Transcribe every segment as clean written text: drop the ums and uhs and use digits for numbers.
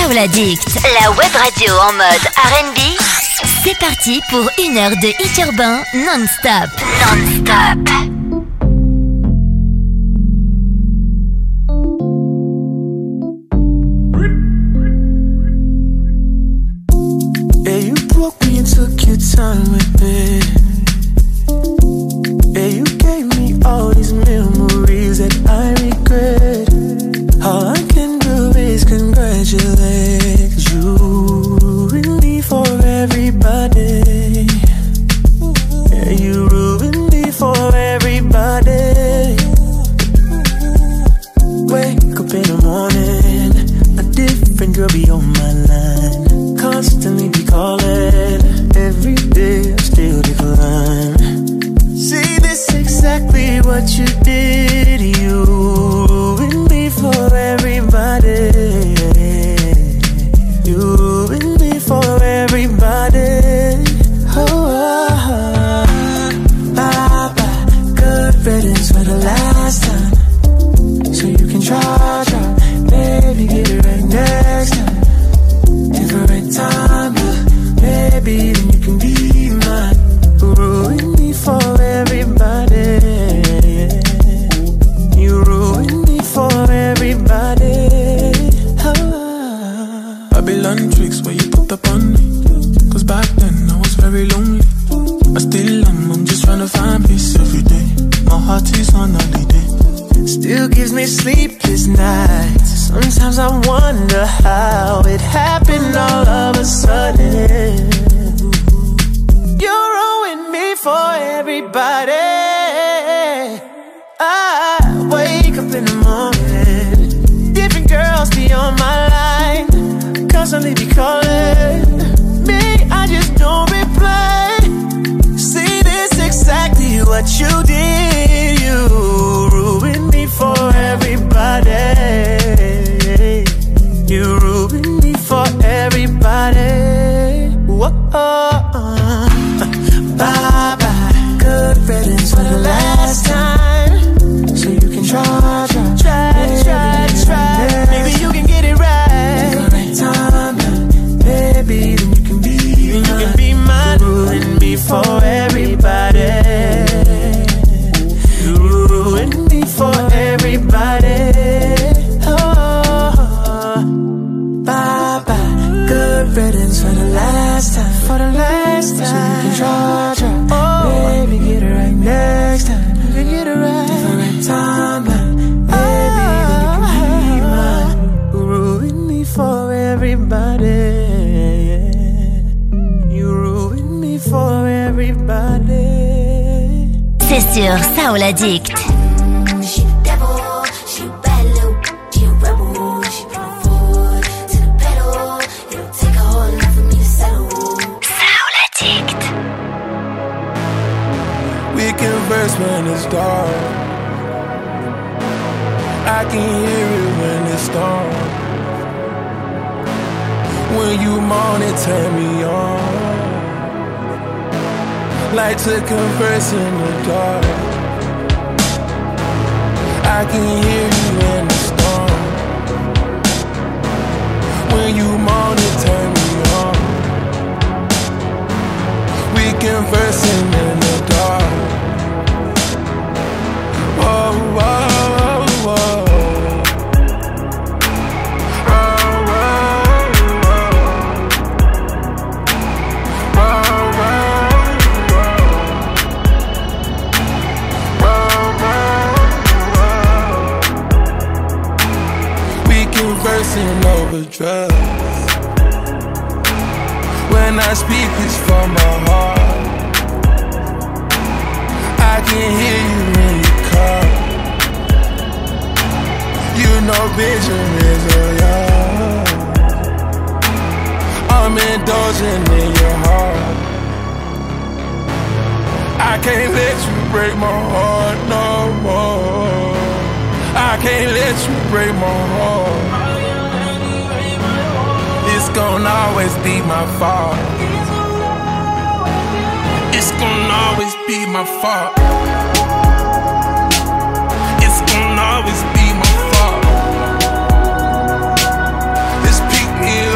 Soul Addict, la web radio en mode R&B. C'est parti pour 1 heure de hit urbain non-stop. Non-stop. Yeah, you broke me and took your time with me. Yeah, you gave me all these memories that I regret. All I can do is congratulate, 'cause you ruined me for everybody. Yeah, you ruined me for everybody. Wake up in the morning, a different girl be on my line. Constantly be calling, every day I still decline. See, this exactly what you did. You ruined me for everybody. You ruined me for everybody. Oh, bye-bye, good riddance for the last time. So you can try, baby, get it right next time. Different time, maybe then you can be mine. Ruin me for everybody. You ruin me for everybody. Babylon tricks where you put up on me. 'Cause back then I was very lonely. I still am, I'm just trying to find peace every day. My heart is on holiday. Still gives me sleepless nights. Sometimes I wonder how it happened all of a sudden. You ruined me for everybody. I wake up in the morning, different girls be on my line, constantly be calling me, I just don't reply. See, this exactly what you did. You ruined me for everybody. You ruined me for everybody. Whoa. Bye-bye, good riddance for the last time. So you can try. Maybe you can get it right. Different time, baby, then you can be mine. Ruin me for everybody. You ruin me for everybody. Oh, bye-bye, good riddance for the last time. For the last time. So you can try. Baby, get it right next time. You can get it right. Different time, baby, then you can be mine. Ruin me for everybody. You ruin me for everybody. C'est sur Soul Addict. Converse when it's dark. I can hear it when it's storm. When you moan it turn me on. Like to converse in the dark. I can hear you in the storm. When you moan it turn me on. We conversing in the dark. Whoa, whoa, whoa. Conversing over drugs. When I speak, it's from my heart. I can hear you when you call. You know vision is a yacht. I'm indulging in your heart. I can't let you break my heart no more. I can't let you break my heart. It's gonna always be my fault. It's gonna always be my fault. It's gonna always be my fault. Just pick me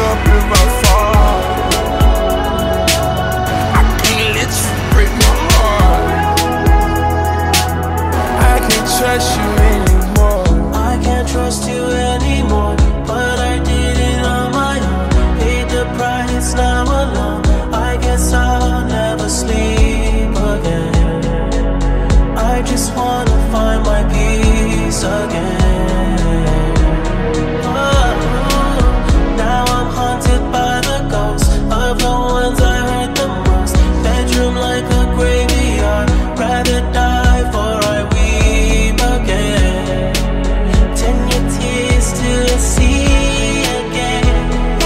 trust you anymore. I can't trust you anymore, but I did it on my own. Paid the price, now alone. I guess I'll never sleep again. I just wanna find my peace again. Oh, now I'm haunted by the ghosts of the ones I hurt the most. Bedroom like a graveyard, rather die for I weep again. 10 your tears till you see again.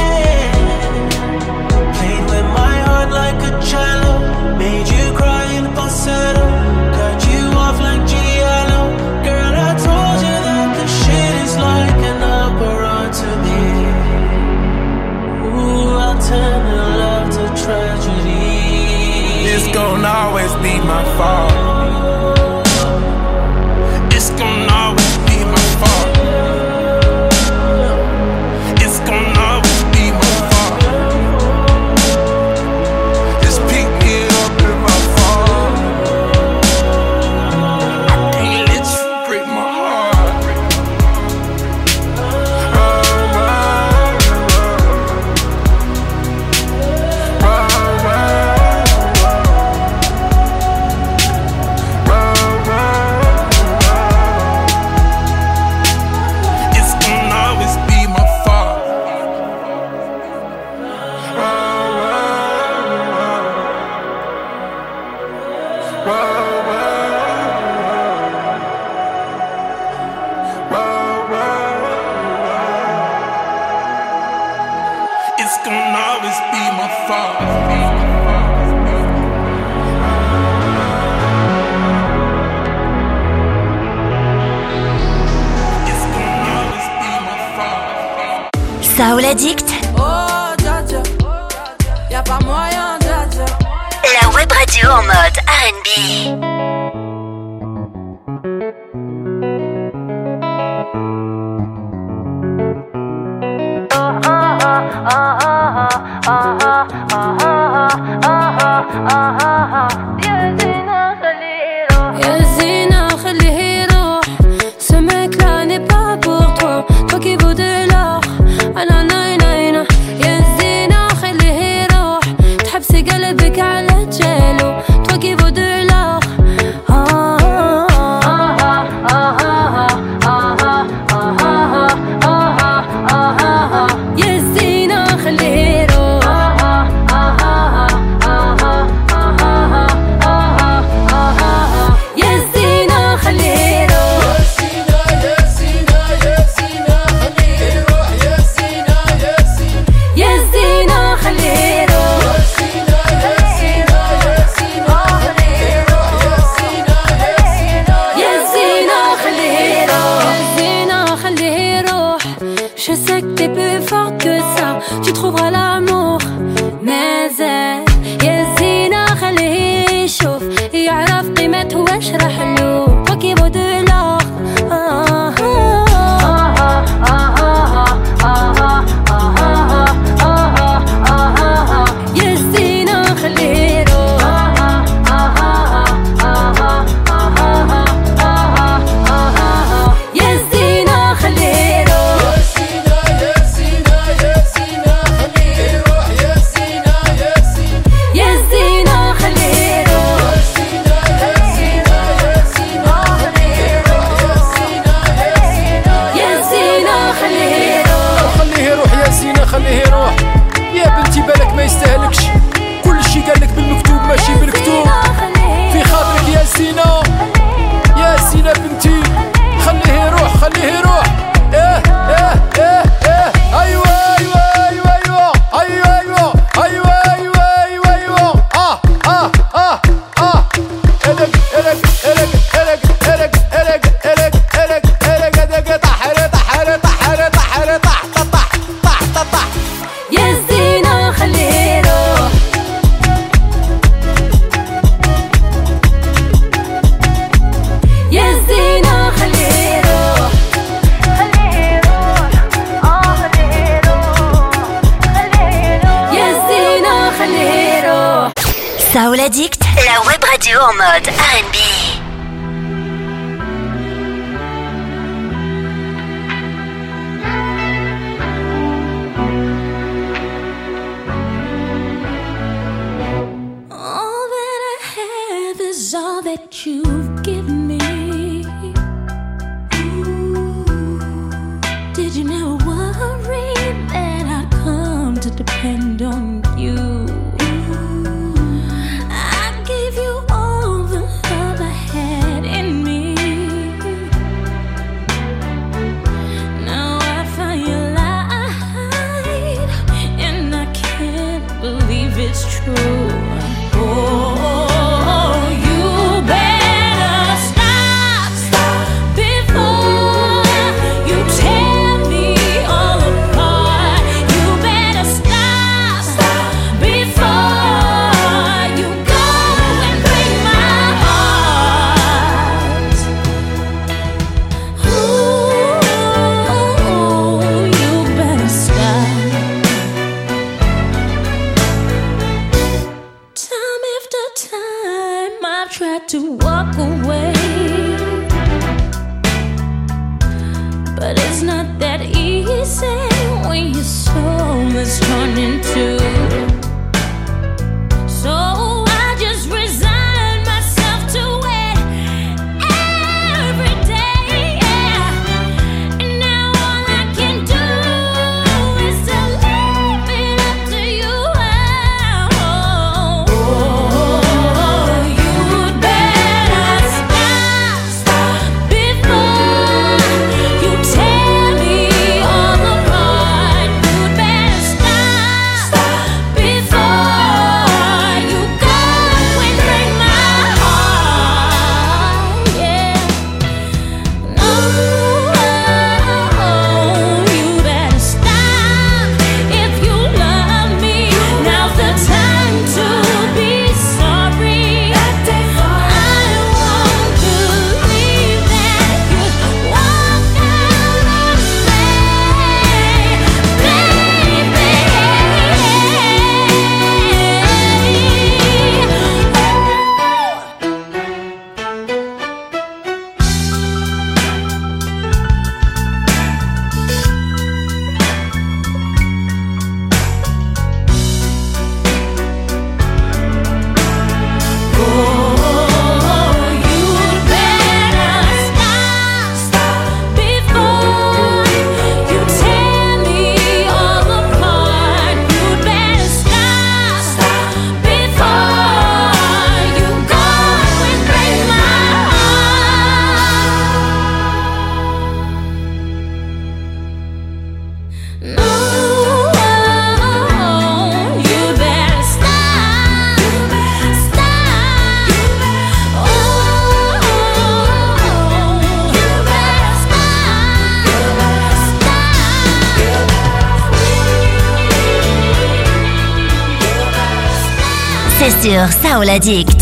Played with my heart like a cello, made you cry in falsetto, cut you off like Giallo. Girl, I told you that the shit is like an opera to me. Ooh, I'll turn the love to tragedy. It's gonna always be my fault. It's gonna always be my fault. It's gonna always be my fault. Just pick me up in my fault. I can't let you break my heart. It's gonna always be my fault. It's gonna always be my fault. It's gonna always be my fault. Soul Addict, Oh, dja dja, y'a pas moyen, dja dja. la web radio en mode R&B. يا زينة خليه يروح. Ce mec-là n'est pas pour toi. Toi qui vaux de l'or. أنا ناينة. يا زينة خليه يروح. تحبسي قلبك على جيله. Toi qui vaux de l'or. يا زينة خليه يروح. يا زينة خليه يروح. يا زينة خليه يروح. يا زينة خليه يروح. يا زينة خليه يروح. Je sais que t'es plus fort que ça. Tu trouveras l'amour. Mais يا زينة خليه يشوف. يعرف قيمته واشرح له. Toi qui vaux de l'or. يا زينة خليه يروح. يا زينة خليه يروح. يا زينة خليه يروح. يا زينة خليه يروح. خليه يروح يا زينة خليه يروح. يا بنتي بالك ما يستاهلكش. كل شي قالك بالمكتوب ماشي بالكتوب. في خاطرك يا زينة. يا زينة بنتي خليه يروح خليه يروح. ايه ايه ايه ايه ايوه ايوه ايوه ايوه ايوه ايوه ايوه ايوه ايوه الك الك الك الك الك الك الك الك الك الك طحر طحر طحر طحر طح طح طح طح. يا زينة خليه يروح. يا زينة خليه يروح. يا زينة خليه يروح. Soul Addict, la web radio en mode R&B. running to. So I just resign myself to it every day, yeah. And now all I can do is to leave it up to you. You'd better stop before you tear me all apart. You'd better stop before you go and break my heart. Yeah, no, you better stop if you love me. Now's the time to be sorry. I won't believe that you'd walk out on you'd better stop before you tear me all apart. You'd better stop before you go and break my heart. No, you better stop. Oh, you better stop. C'est sur Soul Addict.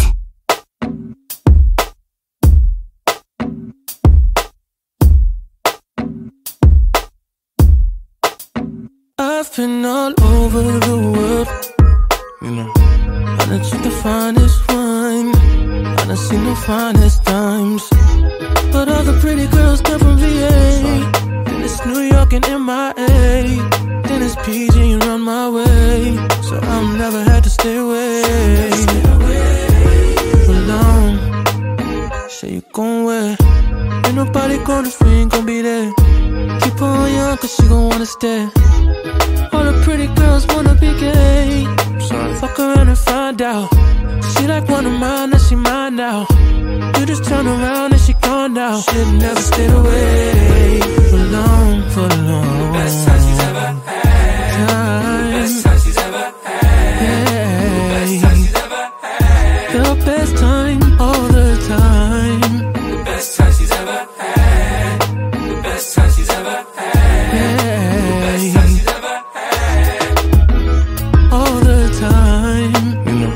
I've been all over the world, you know. I done took the finest wine, I done seen the finest times. But all the pretty girls come from VA. Then it's New York and MIA. Then it's PG around my way. So I'm never had to stay away for long. Say you gon' wait. Ain't nobody gonna free, ain't gon' be there. Keep her on young cause she gon' wanna stay. All the pretty girls wanna be gay. Fuck around and find out. She like one of mine, now she mine now. You just turn around and she gone now. Should've never stayed away for long, for long. Best time she's ever had. Best time she's ever had. Best time she's ever had. The best time, all the time. The best time she's ever had. The best time she's ever had. The best time she's ever had. All the time, you know.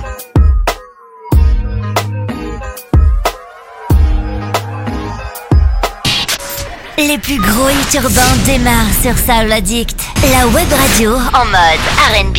Les plus gros hits urbains démarrent sur Soul Addict, la web radio en mode R&B.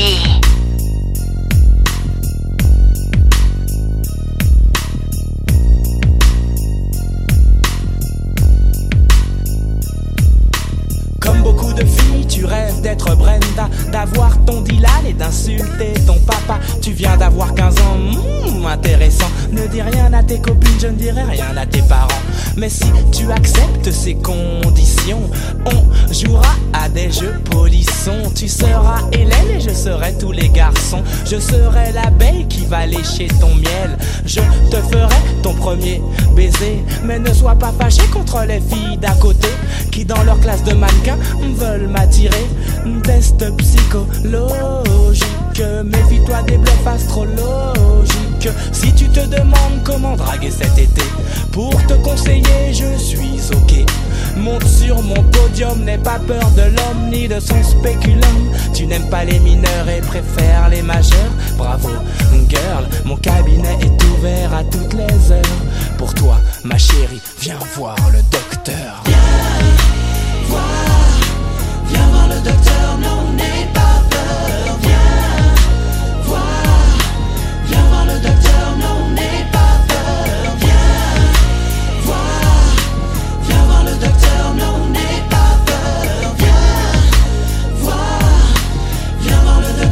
Comme beaucoup de filles, tu rêves d'être Brenda, d'avoir ton Dylan et d'insulter ton papa. Tu viens d'avoir 15 ans, intéressant. Ne dis rien à tes copines, je ne dirai rien à tes parents. Mais si tu acceptes ces conditions, on jouera à des jeux polissons. Tu seras Hélène et je serai tous les garçons. Je serai l'abeille qui va lécher ton miel. Je te ferai ton premier baiser. Mais ne sois pas fâché contre les filles d'à côté qui dans leur classe de mannequins veulent m'attirer. Test psychologique, méfie-toi des bluffs astrologiques. Si tu te demandes comment draguer cet été, pour te conseiller je suis ok. Monte sur mon podium, n'aie pas peur de l'homme ni de son spéculum. Tu n'aimes pas les mineurs et préfères les majeurs. Bravo girl, mon cabinet est ouvert à toutes les heures. Pour toi ma chérie, viens voir le docteur. Viens voir le docteur, non n'aie pas peur. Viens voir le docteur, non n'aie pas peur. Viens voir le docteur, non n'aie pas peur. Viens voir le docteur.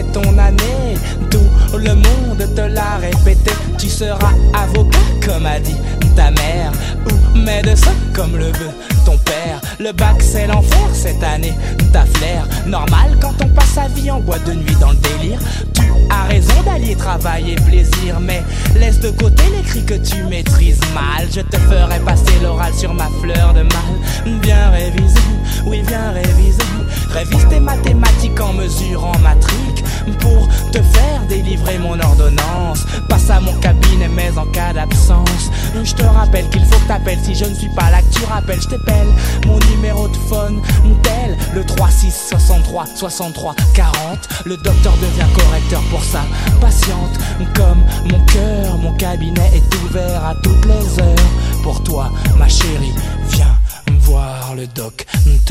ton année. Tout le monde te l'a répété. Tu seras avocat comme a dit ta mère, ou médecin comme le veut ton père. Le bac c'est l'enfer cette année, t'as flair. Normal quand on passe sa vie en boîte de nuit dans le délire. Tu as raison d'allier travail et plaisir, mais laisse de côté les cris que tu maîtrises mal. Je te ferai passer l'oral sur ma fleur de mal. Viens réviser, oui viens réviser. Révise tes mathématiques en mesurant matrique pour te faire délivrer mon ordonnance. Passe à mon cabinet mais en cas d'absence. Je te rappelle qu'il faut que t'appelles. Si je ne suis pas là que tu rappelles, je t'appelle. Mon numéro de phone, tel le 36 63 63 40. Le docteur devient correcteur pour sa patiente. Comme mon cœur, mon cabinet est ouvert à toutes les heures. Pour toi ma chérie, viens voir le docteur.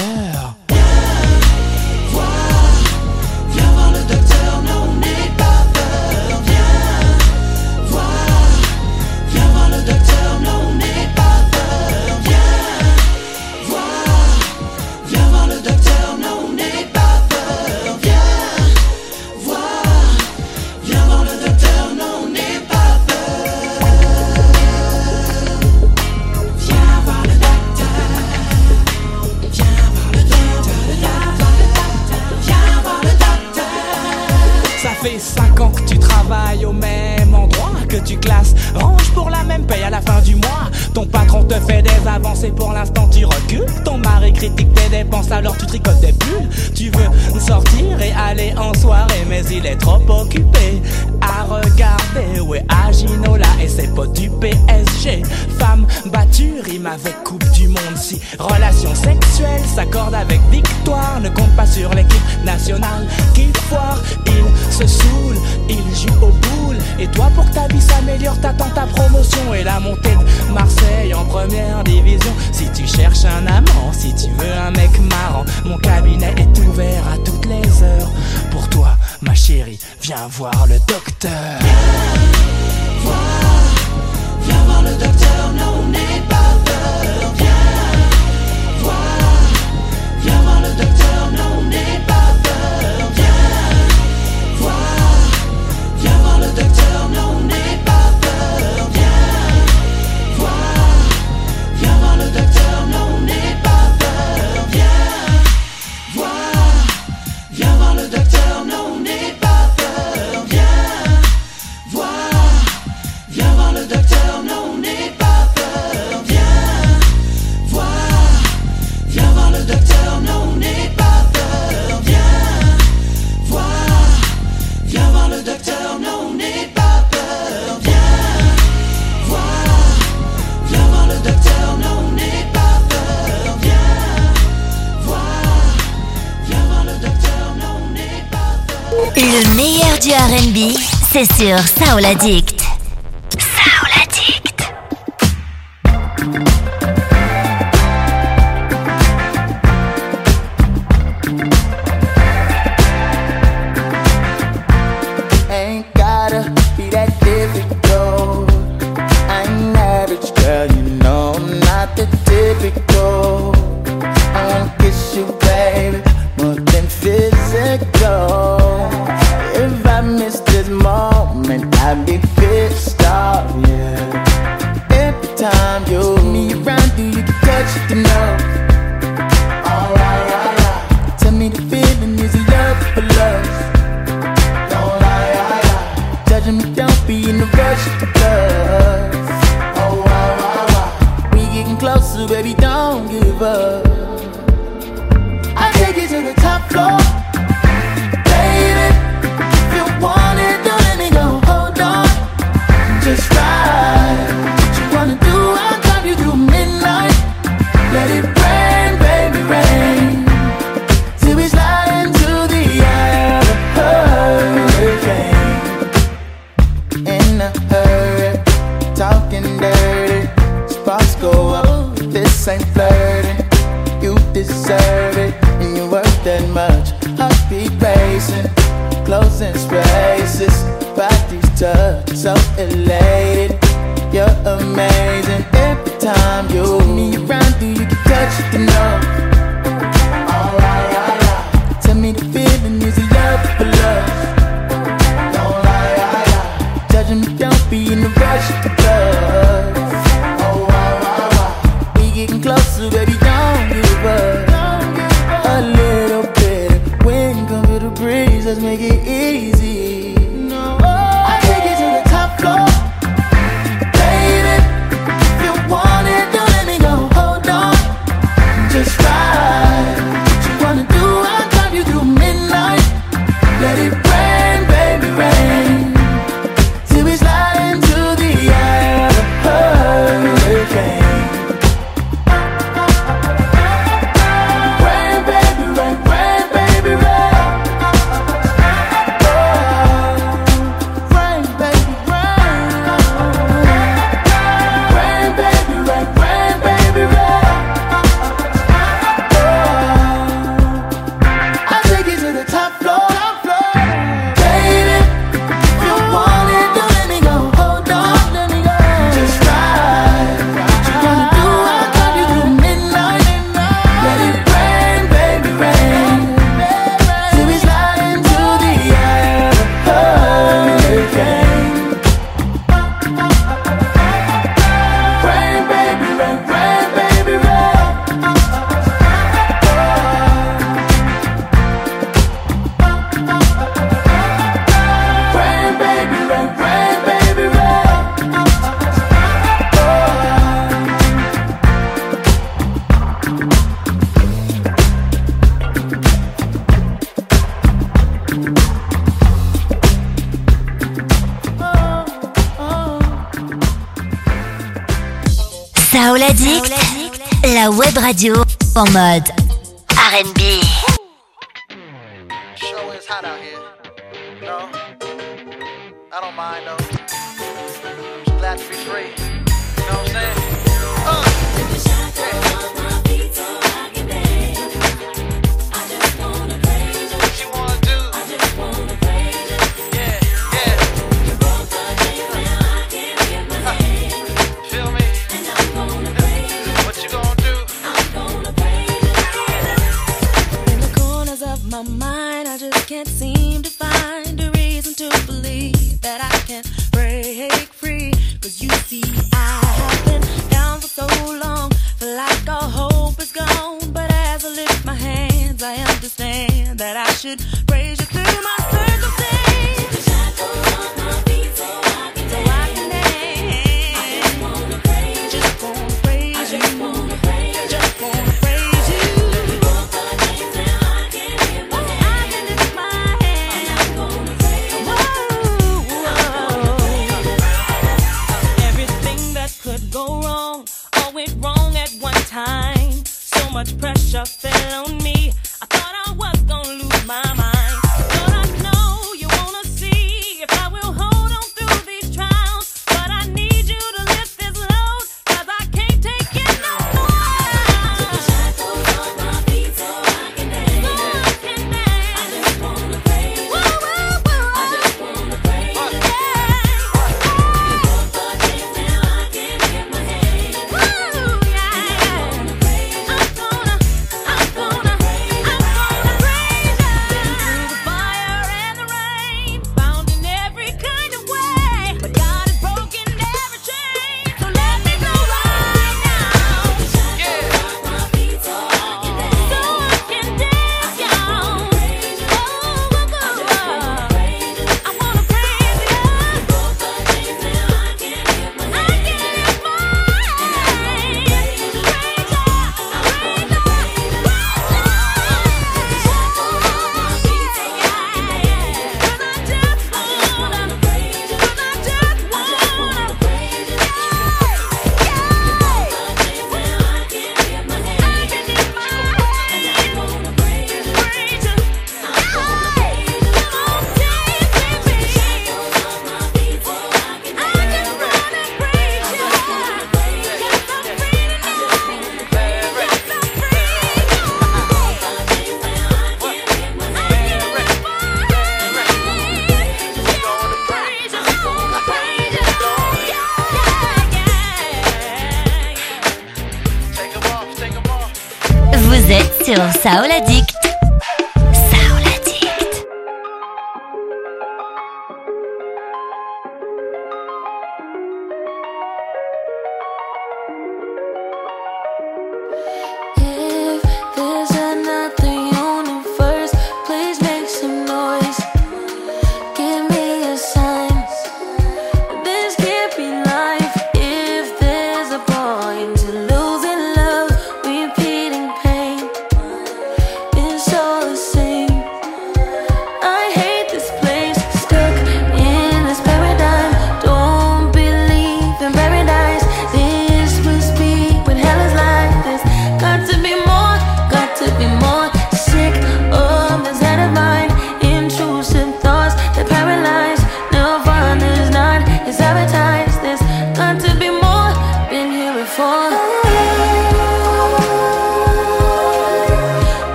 Viens voir le docteur, non n'aie pas peur. Viens voir le docteur, non n'aie pas peur. Viens voir le docteur, non n'aie pas peur. Viens voir le docteur, non n'aie pas peur. Viens voir le docteur, viens voir le docteur. Ça fait 5 ans que tu travailles au même endroit, que tu classes, ranges pour la même paye à la fin du mois. Ton patron te fait des avancées, pour l'instant tu recules. Ton mari critique tes dépenses, alors tu tricotes des bulles. Tu veux sortir et aller en soirée, mais il est trop occupé à regarder. Ouais, à Ginola et ses potes du PSG. Femme battue, rime avec Coupe du Monde. Si relation sexuelle s'accorde avec victoire, ne compte pas sur l'équipe nationale qui foire. Il se saoule, il joue au boule. Et toi pour que ta vie s'améliore, t'attends ta promotion et la montée de Marseille en première division. Si tu cherches un amant, si tu veux un mec marrant, mon cabinet est ouvert à toutes les heures. Pour toi ma chérie, viens voir le docteur. Viens voir le docteur, non n'aie pas peur. Viens voir le docteur, non n'aie pas peur. Viens voir le docteur, non n'aie pas peur. Viens voir le docteur, non n'aie pas peur. Viens voir le docteur, non n'aie pas peur. Viens voir le docteur, non n'aie pas peur. Viens voir le docteur, non n'aie pas peur. Viens voir le docteur, non n'aie pas peur. Viens voir le docteur, non n'aie pas peur. Viens voir le docteur, non n'aie pas peur. Le meilleur du R&B, c'est sur Soul Addict. Soul Addict. Ain't gotta be that difficult. I'm average, girl, you know I'm not the typical. I wanna kiss you, baby, more than physical. If I miss this moment, I'd be pissed off, yeah. Every time you me around, do you touch the note? Alright, alright. Tell me the feeling, is it love for love? Don't lie, judging me, don't be in the rush for love. Oh, wow. We getting closer, baby, don't give up. I take you to the top floor. Baby, if you want it, don't let me go. Hold on, just ride. What you wanna do, I'll drive you through midnight. Let it rain, baby, rain. Till we slide into the eye of a hurricane. In a hurry, talking dirty. Sparks go up, this ain't flirting. You deserve it, and you worth that much. Heartbeat racing, closing spaces. Body's touch, so elated. You're amazing. Every time you me around, do you get touched enough? Alright, alright. Tell me the feeling, is it love for love? closer, baby, don't give up. A little bit of wind, come feel the breeze, let's make it easy. I take you to the top floor, baby. If you want it, don't let me go. Hold on, just ride. What you wanna do? I'll drive you through midnight. Let it rain, baby, rain. Till we slide into the eye of a hurricane. Rain, baby, rain, rain, baby, rain. Oh, rain, baby, rain. Rain, baby, rain, rain, baby, rain. Oh, I'll take you to the top floor. Baby, if you want it, don't let me go. Hold on, let me go. Just ride. What you wanna do? I'll drive you through midnight. Let it rain, baby, rain. Till we slide into the eye of a hurricane. Rain, baby, rain, rain, baby, rain. Rain, baby, rain, rain, baby, rain. Soul Addict, la web radio en mode R&B. Show is hot out here. No, I don't mind though. I'm just glad to be free. You know what I'm saying? What you wanna do? Yeah, yeah. Feel me? What you gonna do? In the corners of my mind, I just can't seem to find a reason to believe that I can break free. 'Cause you see, I have been down for so long, feel like all hope is gone. But as I lift my hands, I understand that I should praise you through my circumstance. The shackles on my feet so I can dance. I just wanna praise you. Just wanna praise you. Just wanna praise you. Just wanna praise you. Broke the chains and I can lift my hands. I can lift my hands. I'm gonna praise you. Everything that could go wrong, all went wrong at one time. So much pressure fell on me. I thought I was gonna lose my mind. But I know you wanna see if I will hold on through these trials. But I need you to lift this load, 'cause I can't take it no more. The shackles on my feet so I can dance. So I can dance. I just wanna praise you. I just wanna praise you. Broke the chains and I can lift my hands. I'm gonna praise you. I'm gonna praise you. Through the fire and the rain, found in every kind of way. But God has broken every chain, so let me go right now. Yeah. My feet so I can dance. So I can dance, y'all. Oh, I wanna praise you. Broke the chains and I can lift my hands. I can lift my hands. Praise God, praise God. Vous êtes sur Soul Addict. Soul Addict.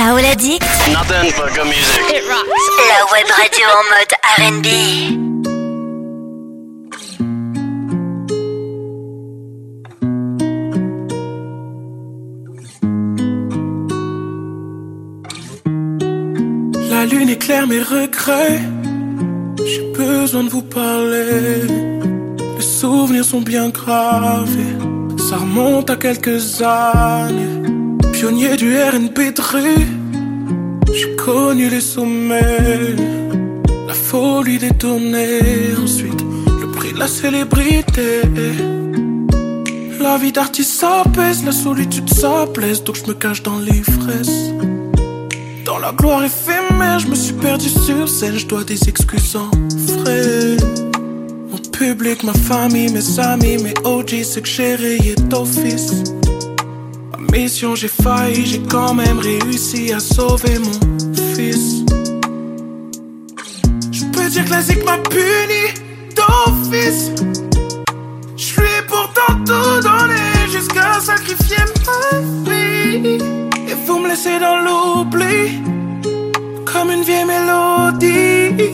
Saoul Addict. Nothing but good music. It rocks. La web radio en mode R&B. La lune éclaire mes regrets. J'ai besoin de vous parler. Les souvenirs sont bien gravés. Ça remonte à quelques années. Pionnier du R&B de rue, j'ai connu les sommets. La folie des tournées. Ensuite, le prix de la célébrité. La vie d'artiste s'apaise, la solitude ça blesse. Donc je me cache dans l'ivresse. Dans la gloire éphémère, je me suis perdu sur scène. Je dois des excuses en frais. Mon public, ma famille, mes amis, mes OG, c'est que j'ai rayé d'office. Ma mission, j'ai failli, j'ai quand même réussi à sauver mon fils. Je peux dire que la zik m'a puni d'office. Je lui ai pourtant tout donné jusqu'à sacrifier ma vie. Et vous me laissez dans l'oubli, comme une vieille mélodie.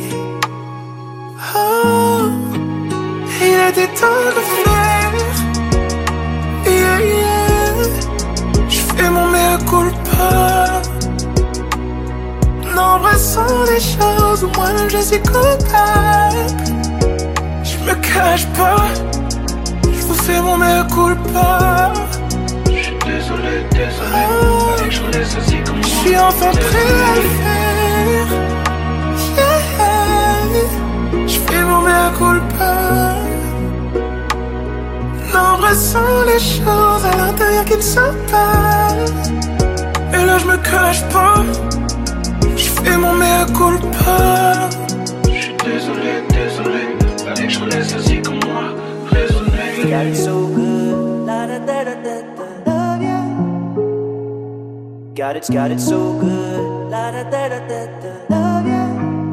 Oh, il était temps de faire. Yeah, yeah. J'fais mon mea culpa. N'embrassons les choses, moi-même je suis coupable. J'me cache pas, j'vous fais mon mea culpa. J'suis désolé, j'suis enfin prêt à le faire. Yeah. J'fais mon mea culpa. N'embrassons les choses à l'intérieur qui ne sont pas. Et là j'me cache pas, j'fais mon mea culpa. J'suis désolé, fallait que je laisse ainsi comme moi raisonner. Got it so good, la da da da da da, love ya. Got it so good, la da da da da da, love ya.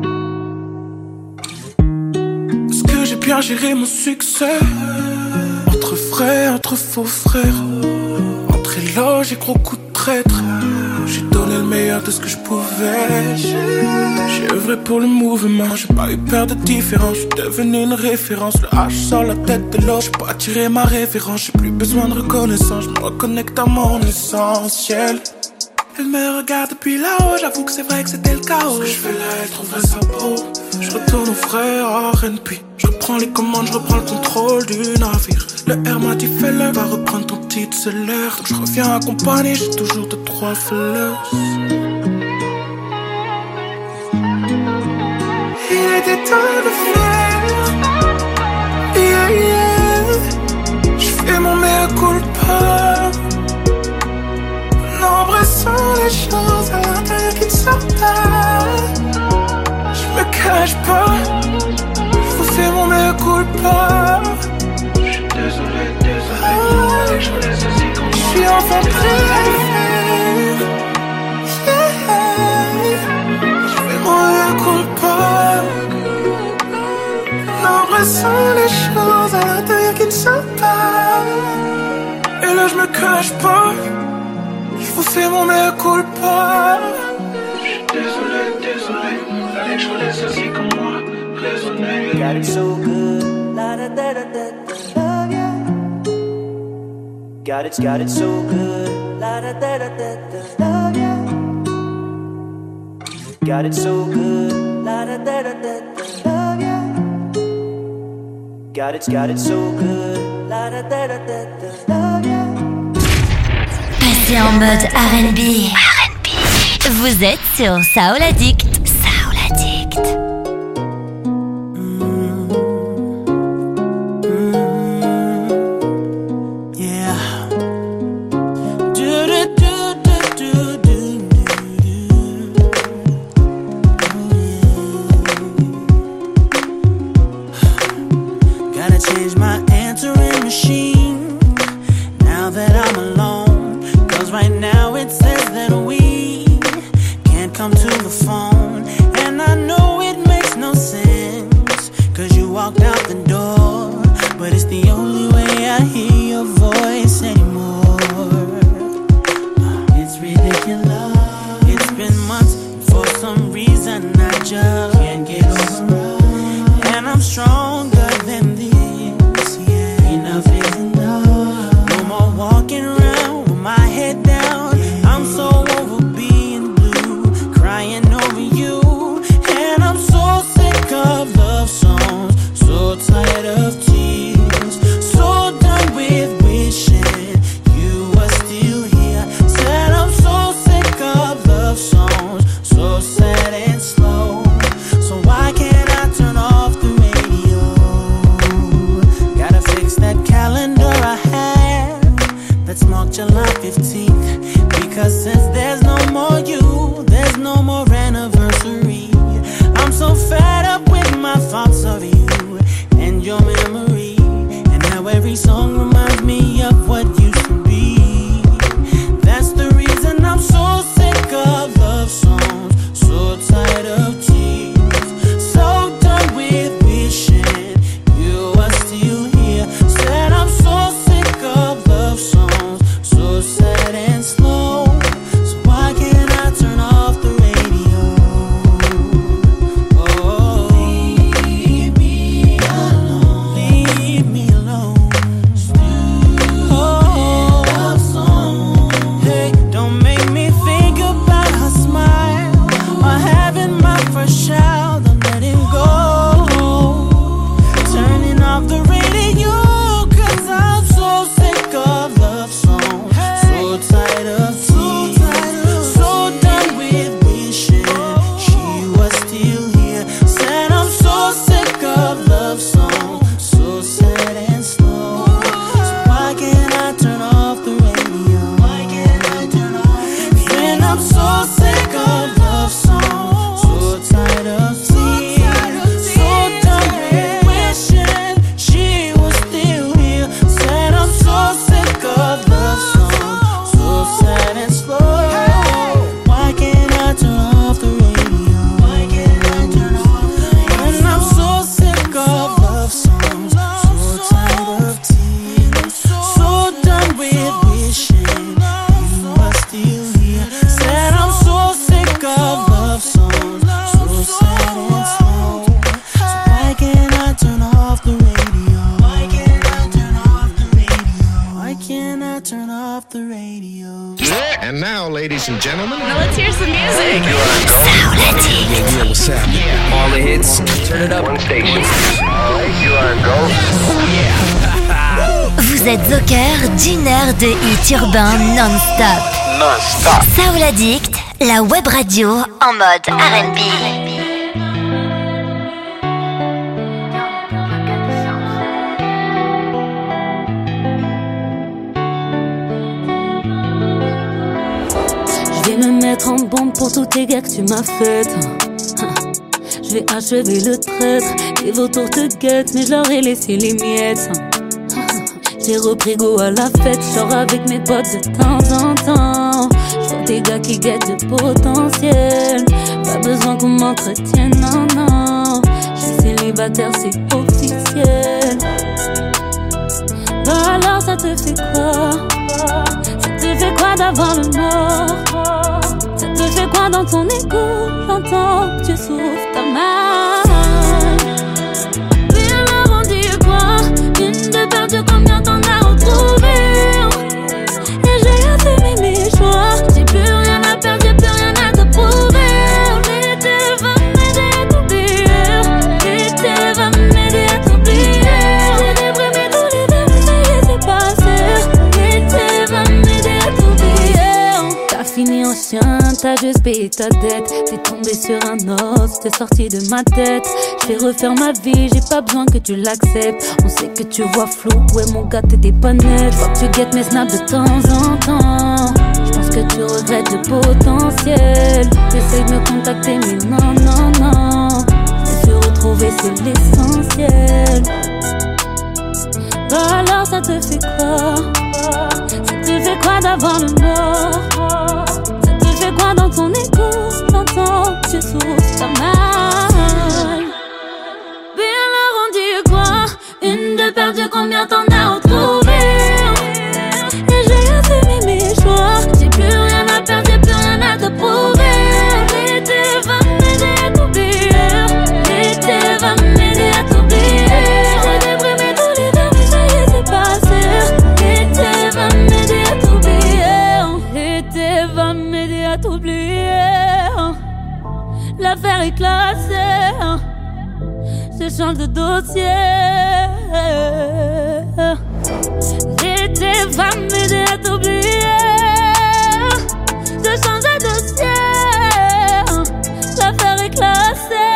Est-ce que j'ai bien géré mon succès? Entre frères, entre faux frères, entre éloges et gros coups de traître. J'ai donné le meilleur de ce que je pouvais. J'ai œuvré pour le mouvement. J'ai pas eu peur de différence. Je suis devenu une référence. Le H sur la tête de l'autre. J'ai pas tiré ma révérence. J'ai plus besoin de reconnaissance. Je me reconnecte à mon essentiel. Elle me regarde depuis là-haut. J'avoue que c'est vrai que c'était le chaos. Ce que je fais là, elle trouverait ça beau. Je retourne au frère R&B. Je reprends les commandes, je reprends le contrôle du navire. Le R m'a dit fais-le, va reprendre ton titre, c'est l'heure. Donc je reviens accompagné, j'ai toujours de trois fleurs. Il était temps de faire. Yeah, yeah. J'fais mon mea culpa. N'embrassons les choses à l'intérieur qui ne sont pas. J'me cache pas, j'vous fais mon mea culpa. J'suis désolé, je laisse ainsi comme moi. J'suis enfin prêt à le faire. Yeah. J'fais mon mea culpa. N'embrassons les choses à l'intérieur qui ne sont pas. Et là j'me cache pas, j'vous fais mon mea culpa. J'suis désolé, fallait que je laisse ainsi comme moi raisonner. Got it so good, la da da da da da, love ya. Got it so good, la da da da da da, love ya. Got it so good, la da da da da da, love ya. Got it so good, la da da da da da, love ya. Passez en mode R&B. Vous êtes sur Saoul Addict. Saoul Addict. Change my answering machine now that I'm alone. 'Cause right now it says that we can't come to the phone. And I know it makes no sense, 'cause you walked out the door. But it's the only way I hear your voice anymore. It's ridiculous. It's been months, and for some reason I just can't get over. And I'm stronger than this, yeah. Enough is enough. No more walking around with my head down. I'm so over being blue, crying over you. And I'm so sick of love songs, so tired of tears, so done with wishing you were still here. Said I'm so sick of love songs, so sad and slow. So why can't I turn off the radio? Gotta fix that calendar I have that's marked July 15th. Because since there's no more you, there's no more anniversary. I'm so fed up with my thoughts of you and your memory. And now every song reminds me of what used to be. That's the reason I'm so sick of love songs, so tired of tears, so done with wishing you were still here. Said I'm so sick of love songs, so sad and slow. So why can't I turn off the radio? Oh, leave me alone, leave me alone. Oh, love song. Hey, don't make me think about her smile or having my first child. I'm letting go, turning off the radio, 'cause I'm so sick of love songs, so tired of tears, so done with wishing she was still here. Said I'm so sick of love songs, so sad and slow. So why can't I turn off the radio? Why can't I turn off the radio? Then I'm so sick of love songs, so tired of tears, so done with wishing she was still here. Said I'm so sick of love songs, so sad and slow. Why can't I turn off the radio? Why can't I turn off the radio? And I'm so sick of love songs, so tired of tears, so done with wishing you were still here. Said I'm so sick of love songs, so sad and slow. So why can't I turn off the radio? Why can't I turn off the radio? Why can't I turn off the radio? And now, ladies and gentlemen, Now let's hear some music. yeah, what's happening? All the hits, turn it up. Vous êtes au cœur d'une heure de hits urbains non-stop. Soul Addict, la web radio en mode R&B. Je vais me mettre en bombe pour tous tes gars que tu m'as faites. Je vais achever le traître. Les vautours te guettent, mais je leur ai laissé les miettes. J'ai repris goût à la fête, je sors avec mes potes de temps en temps. Je vois des gars qui guettent le potentiel. Pas besoin qu'on m'entretienne, non, non. Je suis célibataire, c'est officiel. Bah alors ça te fait quoi? Ça te fait quoi d'avoir le mort? Ça te fait quoi dans ton égo? J'entends que tu souffres, t'as mal. Puis alors on dit quoi? Une de perdue, combien t'en as retrouvé? Et j'ai assumé mes choix. J'ai plus rien à perdre, j'ai plus rien à te prouver. L'été va m'aider à t'oublier. L'été va m'aider à t'oublier. J'ai déprimé tous les verres, ça y est, c'est passé. L'été va m'aider à t'oublier. T'as fini en chien, t'as juste payé ta dette. T'es tombé sur un os, t'es sorti de ma tête. Je vais refaire ma vie, j'ai pas besoin que tu l'acceptes. On sait que tu vois flou, ouais mon gars t'étais pas net. Faut que tu guettes mes snaps de temps en temps. Je pense que tu regrettes le potentiel. T'essayes de me contacter mais non, non, non. Je suis retrouvé, c'est l'essentiel. Bah alors ça te fait quoi? Ça te fait quoi d'avoir le mort? Ça te fait quoi dans ton égo? J'entends que tu souffres, t'as mal. Bien leur on dit quoi? Une de perdue, combien t'en as retrouvé? Et j'ai assumé mes choix. J'ai plus rien à perdre, j'ai plus rien à te prouver. va m'aider à t'oublier. L'affaire est classée, je change de dossier. L'été va m'aider à t'oublier. Je change de dossier. L'affaire est classée.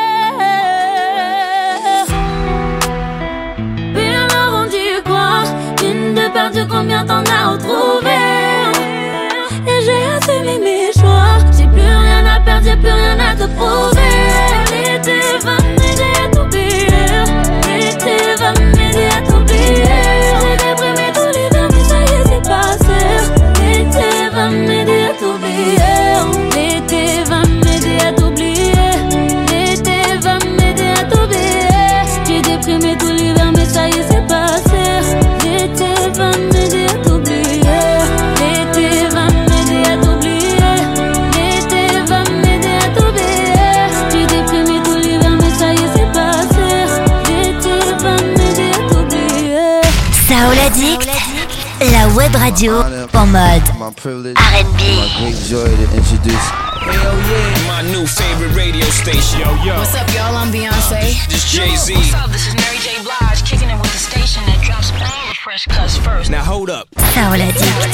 Bien arrondi quoi? Une de perdue, combien t'en as retrouvé? Et j'ai assumé mes choix. J'ai plus rien à perdre, j'ai plus rien à te prouver. L'été va m'aider à t'oublier. L'été va m'aider à t'oublier. J'ai déprimé tout l'hiver, mais ça y est, c'est passé. L'été va m'aider à t'oublier. L'été va m'aider à t'oublier. L'été va m'aider à t'oublier. J'ai déprimé tout l'hiver, mais ça y est, c'est passé. L'été va m'aider à t'oublier. L'été va m'aider à t'oublier. L'été va m'aider à t'oublier. J'ai déprimé tout l'hiver, mais ça y est, c'est passé. L'été va m'aider à t'oublier. Saoul Addict, la web radio en mode R&B. Hell yeah, my new favorite radio station. Yo. What's up, y'all? I'm Beyonce. This Jay-Z. What's up? This is Mary J. Blige, kicking it with the station that drops all the fresh cuts first. Now hold up. Saoul Addict.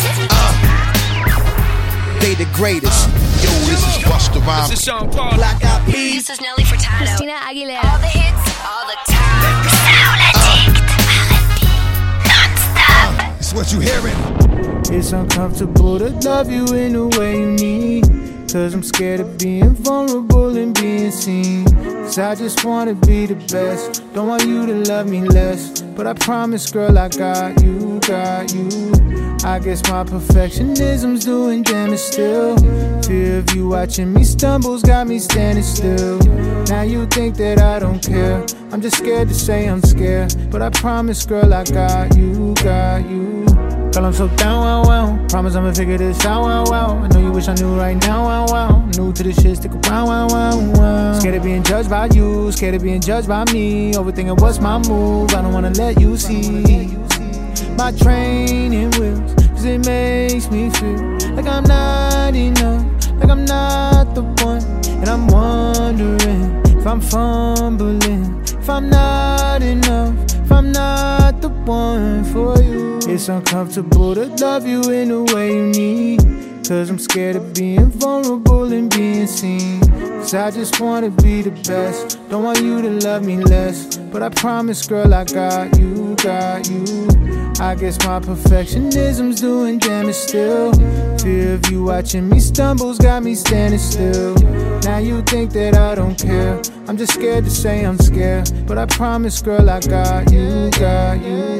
They the greatest. Yo, this is Busta Rhymes. This is Sean Paul. Black Eyed Peas. This is Nelly Furtado. Christina Aguilera. All the hits, all the time. Saoul Addict, R&B, non-stop. It's what you hearing. It's uncomfortable to love you in the way you need. Cause I'm scared of being vulnerable and being seen. Cause I just wanna be the best. Don't want you to love me less. But I promise, girl, I got you, got you. I guess my perfectionism's doing damage still. Fear of you watching me stumbles got me standing still. Now you think that I don't care. I'm just scared to say I'm scared. But I promise, girl, I got you, got you. Girl, I'm so down, wow, wow. Promise I'ma figure this out, wow, wow. I know you wish I knew right now, wow, wow. New to this shit, stick around, wow, wow, wow. Scared of being judged by you, scared of being judged by me. Overthinking what's my move, I don't wanna let you see my training wheels. Cause it makes me feel like I'm not enough, like I'm not the one. And I'm wondering if I'm fumbling, if I'm not enough, if I'm not the one for you. It's uncomfortable to love you in the way you need. Cause I'm scared of being vulnerable and being seen. Cause I just wanna be the best. Don't want you to love me less. But I promise, girl, I got you, got you. I guess my perfectionism's doing damage still. Fear of you watching me stumbles got me standing still. Now you think that I don't care. I'm just scared to say I'm scared. But I promise, girl, I got you, got you.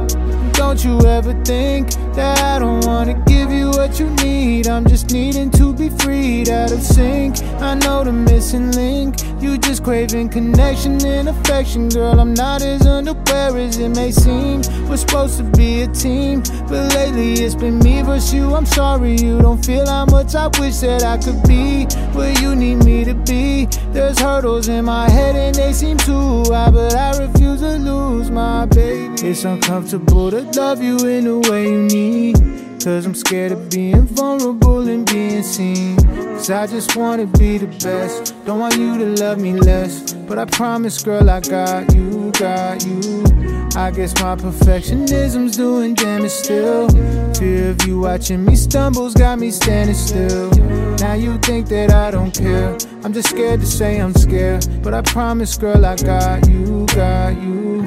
Don't you ever think that I don't wanna give you what you need. I'm just needing to be freed out of sync. I know the missing link. You just craving connection and affection. Girl, I'm not as unaware as it may seem. We're supposed to be a team, but lately it's been me versus you. I'm sorry you don't feel how much I wish that I could be where you need me to be. There's hurdles in my head and they seem too high, but I refuse to lose my baby. It's uncomfortable to love you in the way you need. Cause I'm scared of being vulnerable and being seen. Cause I just wanna be the best. Don't want you to love me less. But I promise, girl, I got you, got you. I guess my perfectionism's doing damage still. Fear of you watching me stumbles got me standing still. Now you think that I don't care. I'm just scared to say I'm scared. But I promise, girl, I got you, got you.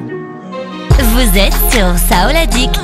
Vous êtes sur Saoul Addict.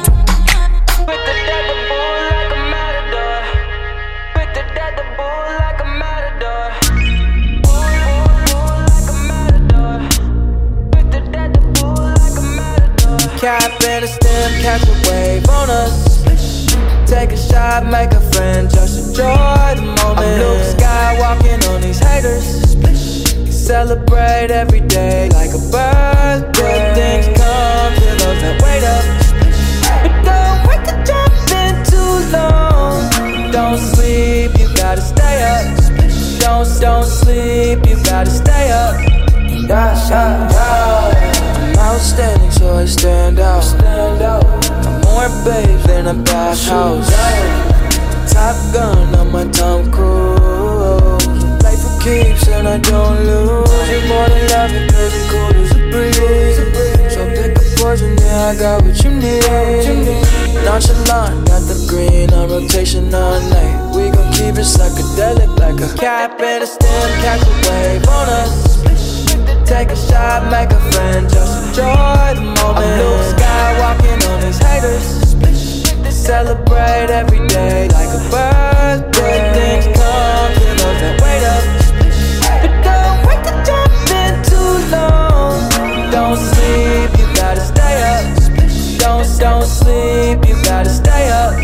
Cap and a stem, catch a wave on us. Take a shot, make a friend, just enjoy the moment. I'm Luke Skywalking on these haters. Celebrate every day like a birthday. Good things come to those that wait up. But don't wait to jump in too long. Don't sleep, you gotta stay up. Don't sleep, you gotta stay up. I'm outstanding, so I stand out. I'm more babes than a bathhouse. Top Gun, I'm a Tom Cruise. Life for keeps and I don't lose. You're more than love it, cause it's cool as a breeze. So pick a poison, yeah, I got what you need. Nonchalant, got the green on rotation all night. We gon' keep it psychedelic like a cap and a stem, catch a wave on us. Take a shot, make a friend, just enjoy the moment. I'm blue sky walking on these haters. Celebrate every day like a birthday. Things come to those that wait up. But don't wait to jump in too long. Don't sleep, you gotta stay up. Don't sleep, you gotta stay up.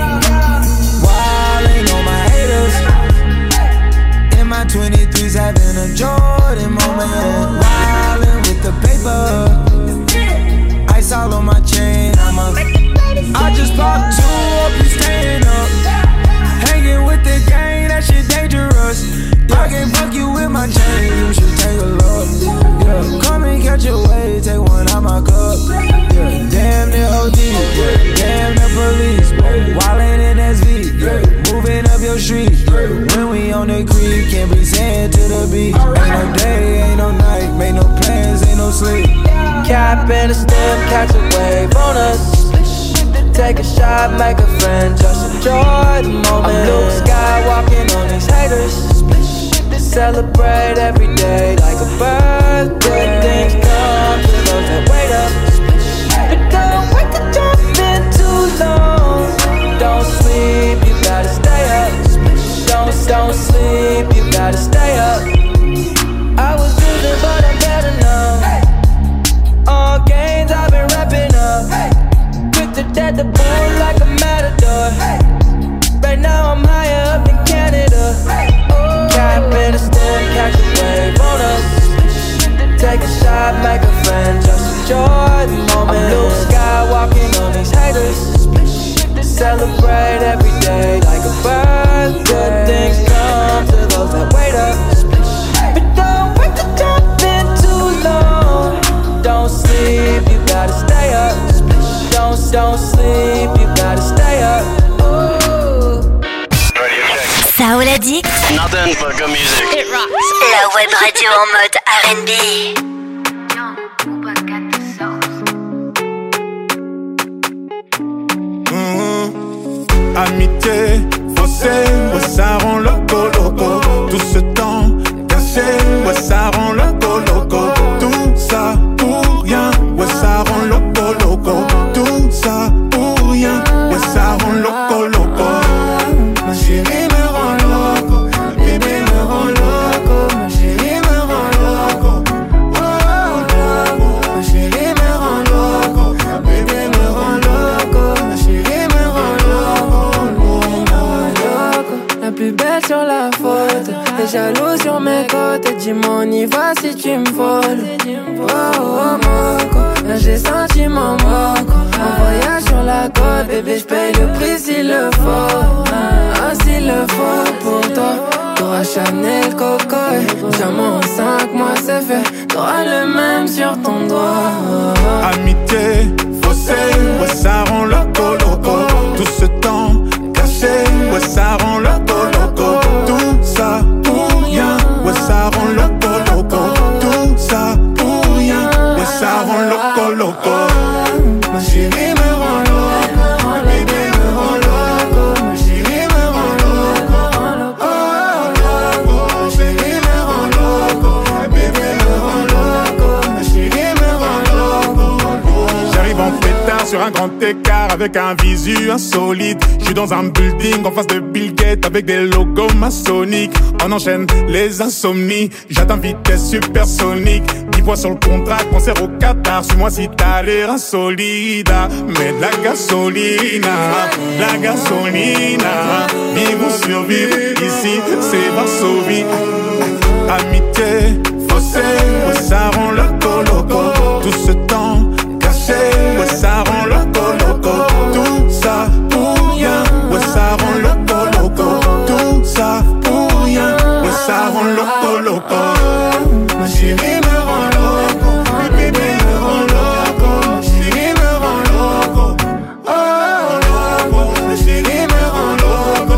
Wildin' on my haters. In my 23s having a Jordan moment. Wildin' with the paper. Ice all on my chain, I just popped 2 up, you staying up. Hanging with the gang, that shit dangerous. I can't fuck you with my chain, you should take a look. Yeah, come and catch a wave, take one out my cup. Yeah, damn the OD, yeah, damn the police. Wildin' in SV, yeah, moving up your street. When we on the creek, can't be saying to the beat. Ain't no day, ain't no night, make no plans, ain't no sleep. Cap and a stem, catch a wave on us. Take a shot, make a friend, just enjoy the moment. I'm blue sky walking on these haters. Celebrate every day like a birthday. Things come to those that wait up. But don't wait to jump in too long. Don't sleep, you gotta stay up. Don't sleep, you gotta stay up. I was losing but I'm better now. All gains I've been wrapping up. At the bull like a matador. Right now I'm higher up in Canada. Cap in a stem, catch a wave on us. Take a shot, make a friend, just enjoy the moment. I'm blue sky walking on these haters. Celebrate every day like a birthday. Good things come to those that wait up. But don't wait to jump in too long. Don't sleep, you gotta stay up. Don't sleep, you gotta stay up. Saoul Addict. Nothing but good music. It rocks. La web radio en mode R&B. Amitié, faussée, ouais ça rend loco loco. Tout ce temps caché, ouais ça rend loco loco. Tout ça pour rien, ouais ça rend loco loco. Tout ça pour rien, ouais ça rend loco loco. Ma chérie me rend loco, bébé me rend loco. Ma chérie me rend loco, oh loco. Ma chérie me rend loco, bébé me rend loco. Ma chérie me rend loco. La plus belle sur la photo, les jaloux sur mes côtes. Dis-moi on y va si tu me voles. Oh oh moco, là j'ai senti mon moco. Un voyage sur la côte, bébé j'paye le prix s'il le faut. Ah s'il le faut pour toi. T'auras Chanel, Coco, diamant en 5 mois c'est fait. T'auras le même sur ton doigt. Amitié, faussée, ouais ça rend loco loco. Tout ce temps caché, ouais ça rend loco loco. Tout ça pour rien, ouais ça rend loco loco. Tout ça pour rien, ouais ça rend loco loco. Ma chérie me rend loco, bébé me rend loco. Ma chérie me rend loco, oh loco. Ma chérie me rend loco, bébé me rend loco. Ma chérie me rend loco. J'arrive en pétard sur un grand écart avec un visu insolite. J'suis dans un building en face de Bill Gates avec des logos maçonniques. On enchaîne les insomnies, j'atteins vitesse supersonique. 10 points sur le contrat, concert au Qatar. Suis-moi si t'as l'air insolide. Mets de la gasolina, vivons survivre, ici c'est Varsovie. Amitié, faussée, ouais ça rend loco loco. Tout ce temps caché, ouais ça rend loco loco. Tout ça pour rien, ouais ça rend loco loco. Tout ça pour rien, ouais ça rend loco loco. Ma chérie me rend loco, bébé me rend loco. Ma chérie me rend loco, oh loco. Ma chérie me rend loco,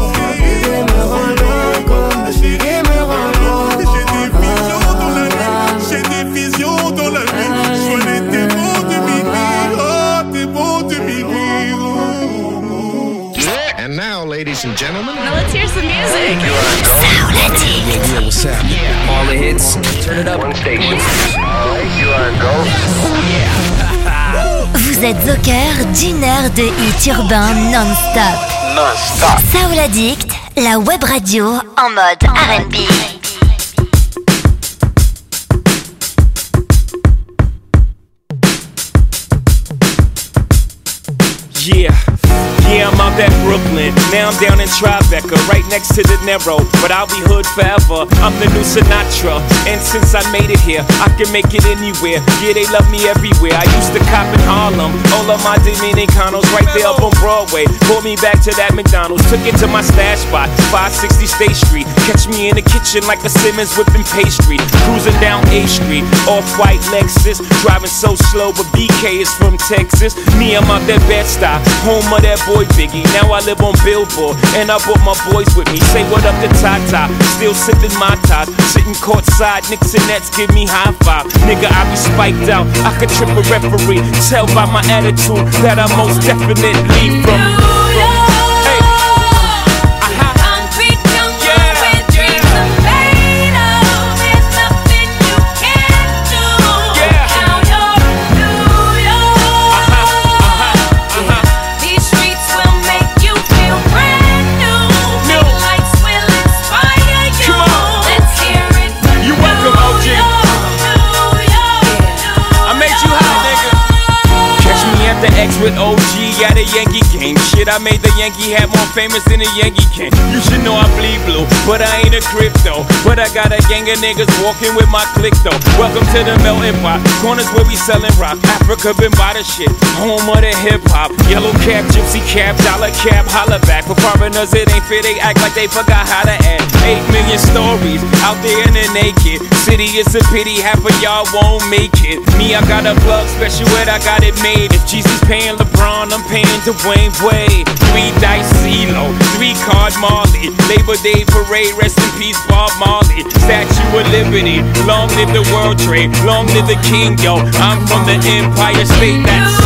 Soul Addict. Yeah, what's happening? All the hits, turn it up. One station. You are go. Vous êtes au cœur d'une heure de hits urbains non-stop. Non-stop. Soul Addict, la web radio en mode R&B. Yeah, I'm out at Brooklyn. Now I'm down in Tribeca, right next to the Narrow. But I'll be hood forever. I'm the new Sinatra. And since I made it here, I can make it anywhere. Yeah, they love me everywhere. I used to cop in Harlem. All of my Dominicanos right there up on Broadway. Pulled me back to that McDonald's. Took it to my stash spot, 560 State Street. Catch me in the kitchen like a Simmons whipping pastry. Cruising down A Street, off-white Lexus. Driving so slow, but BK is from Texas. Me, I'm out that Bed-Stuy, home of that boy Biggie. Now I live on Billboard, and I brought my boys with me. Say what up to Tata, still sipping my ties. Sitting courtside, Knicks and Nets give me high five. Nigga, I be spiked out, I could trip a referee. Tell by my attitude that I most definitely from. With OG at a Yankee game. Shit, I made the Yankee hat more famous than a Yankee can. You should know I bleed blue, but I ain't a crypto. But I got a gang of niggas walking with my click though. Welcome to the melting pot. Corners where we selling rock. Africa been by the shit. Home of the hip hop. Yellow cap, gypsy cap, dollar cap, holla back. For foreigners it ain't fair, they act like they forgot how to act. 8 million stories out there in the naked city. It's a pity half of y'all won't make it. Me, I got a plug special ed, I got it made. If Jesus paying LeBron, I'm paying Dwayne Wade. 3 dice CeeLo, 3 card Marley. Labor Day parade, rest in peace Bob Marley. Statue of Liberty, long live the World Trade, long live the King, yo. I'm from the Empire State, that's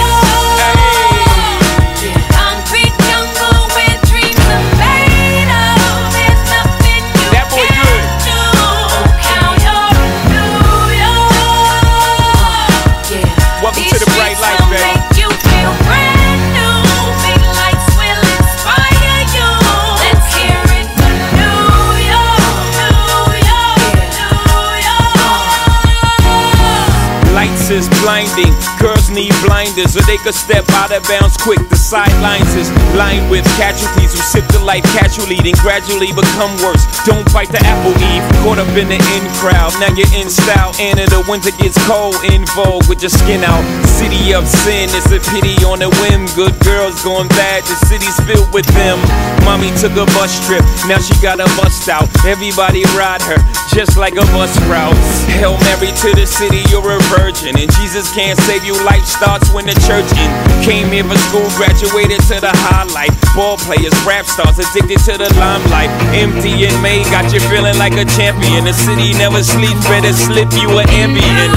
is blinding. Girls need blinders so they could step out of bounds quick. The sidelines is lined with casualties who sip the life casually, then gradually become worse. Don't bite the apple, Eve. Caught up in the in crowd, now you're in style. And in the winter gets cold, in vogue with your skin out. City of sin, it's a pity on a whim. Good girls going bad, the city's filled with them. Mommy took a bus trip, now she got a bust out. Everybody ride her, just like a bus route. Hail Mary to the city, you're a virgin. And Jesus can't save you, life starts when the church in. Came here for school, graduated to the highlight. Ball players, rap stars, addicted to the limelight. Empty in May, got you feeling like a champion. The city never sleeps, better slip you an ambient.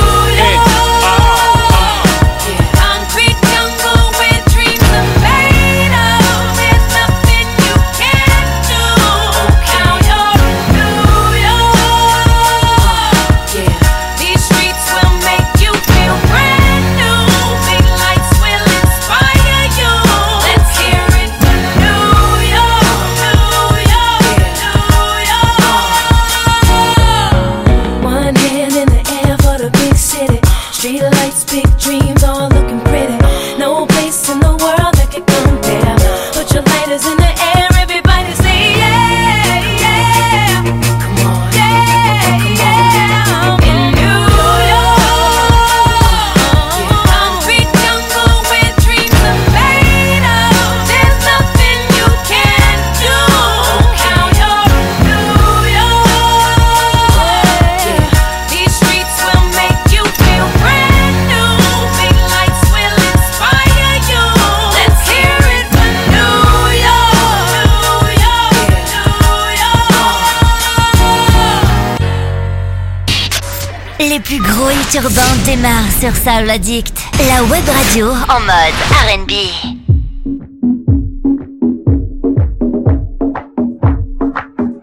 Les plus gros hits urbains démarrent sur Soul Addict, la web radio en mode R&B.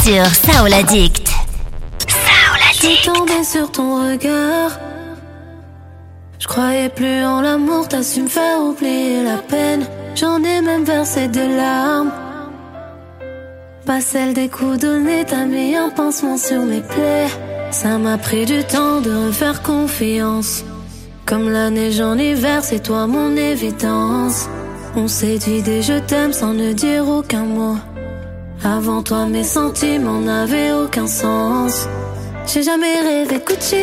sur Soul Addict. J'ai tombé sur ton regard. Je croyais plus en l'amour, t'as su me faire oublier la peine. J'en ai même versé des larmes. Pas celle des coups donnés, t'as mis un pansement sur mes plaies. Ça m'a pris du temps de refaire confiance. Comme la neige en hiver, c'est toi mon évidence. On s'est dit des je t'aime sans ne dire aucun mot. Avant toi mes sentiments n'avaient aucun sens. J'ai jamais rêvé Gucci